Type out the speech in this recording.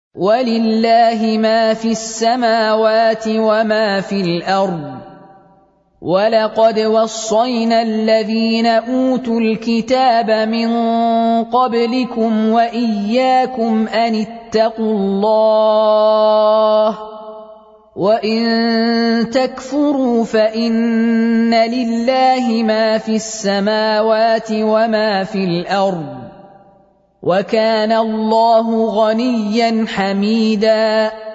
وَلِلَّهِ مَا فِي السَّمَاوَاتِ وَمَا فِي الْأَرْضِ ۗ وَلَقَدْ وَصَّيْنَا الَّذِينَ أُوتُوا الْكِتَابَ مِن قَبْلِكُمْ وَإِيَّاكُمْ أَنِ اتَّقُوا اللَّهَ ۚ وَإِن تَكْفُرُوا فَإِنَّ لِلَّهِ مَا فِي السَّمَاوَاتِ وَمَا فِي الْأَرْضِ ۚ وَكَانَ اللَّهُ غَنِيًّا حَمِيدًا.